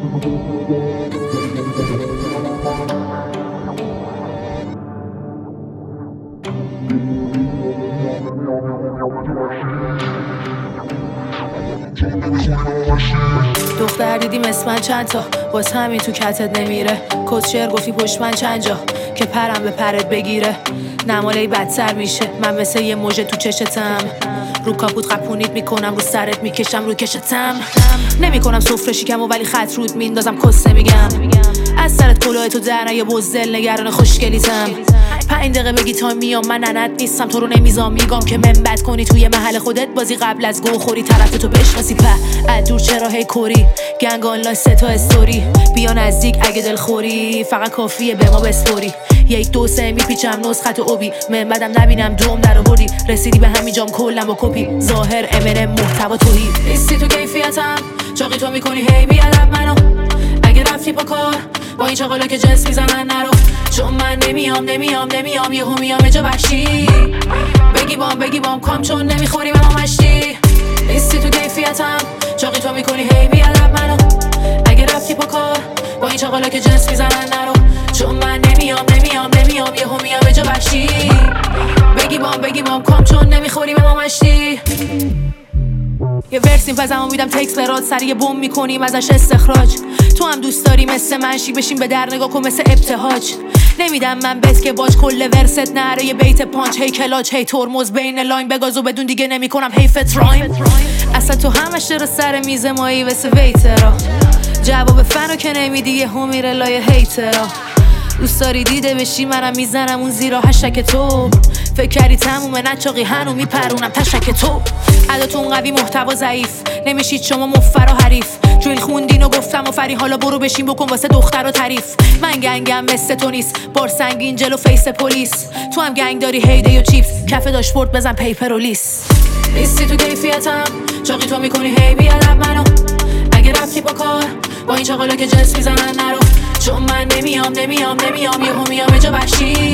دختر دیدیم اسم من چند تا باز همین تو کتت نمیره. کس شعر گفتی پشت من چند جا که پرم به پرت بگیره. نمالی بدتر میشه من مثل یه موجه تو چشتم. رو کاپوت قپونیت میکنم رو سرت میکشم رو کشتم. نمیکنم سفره شکم و ولی خط رود میندازم کس نمیگم. از سرت کلاه تو در یه بزدل نگران خوشگلیتم. 5 دقیقه بگی تا میام من ننت نیستم تو رو نمیزام میگم که من بد کنی توی محل خودت بازی قبل از گو خوری طرف تو بشناسی از دور چرا هی کوری گنگ آنلاین 3 تا استوری بیا نزدیک اگه دل خوری فقط کافیه به ما بسپوری 1 2 3 میپیچم نسخت اوبی من بدم نبینم دوم در آوردی رسیدی به همین جام کلم با کپی ظاهر امنم محتوا توهی نیستی تو کیفیتم چاقی تو میکنی هی بیادب منو اگه رفتی با کار با این چاقالا که جنس میزنن نرو چون من نمیام یهو میام جا وحشی بگی بام کام چون نمیخوری به ما مشتی نیستی تو کیفیتم چاقی تو میکنی هی بیادب منو اگه رفتی با کار با این چاقالا که جنس میزنن نرو چون من نمیام یهو میام جا وحشی بگی بام کام چون نمیخوری به ما مشتی یه ورسیم پزمو میدم تکس برات سر یه بوم میکنیم ازش استخراج تو هم دوست داری مثل منشی بشین به در نگاه کن مثل ابتهاج نمیدم من بس که باج کل ورست نره یه بیت پانچ هی کلاج هی ترمز بین لاین بگازو بدون دیگه نمیکنم هی فترایم اصلا تو همش رو سر میز مایی واسه ویترا جواب فنو که نمیدی یهو میره لای هیترا دوست داری دیده بشی منم میزنم اون زیرا هشک تو فکر کردی تمومه نچاقی هنو میپرونم تشک تو عداتون قوی محتوا ضعیف نمیشید شما مفر و حریف جویل خوندین و گفتم و فری حالا برو بشین بکن واسه دختر و تعریف من گنگم مثل تو نیست بار سنگین جلو فیس پلیس تو هم گنگ داری هیده و چیپس کف داشبورد بزن پیپر و لیس نیستی تو کیفیتم چاقی تو میکنی هی بیادب منو اگه رفتی با کار با این چاقالا که جنس میزنن نرو چون من نمیام یهو میام جا وحشی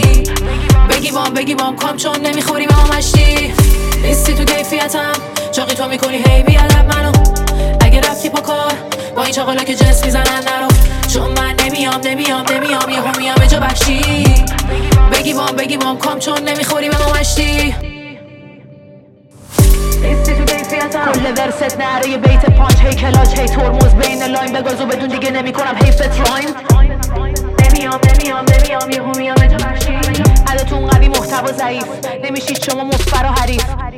بگی بام کام چون نمیخوری به ما مشتی نیستی تو کیفیتم چاقی تو میکنی هی بیادب منو اگه رفتی با کار با این چاقالا که جنس میزنن نرو چون من نمیام یهو میام جا وحشی بگی بام کام چون نمیخوری به ما مشتی کل ورست نره یه بیت پانچ هی کلاج هی ترمز بین لاین بگازو بدون دیگه نمیکنم هی فترایم نمیام یهو میام جا وحشی عداتون قوی محتوا ضعیف نمیشید شما مفر و حریف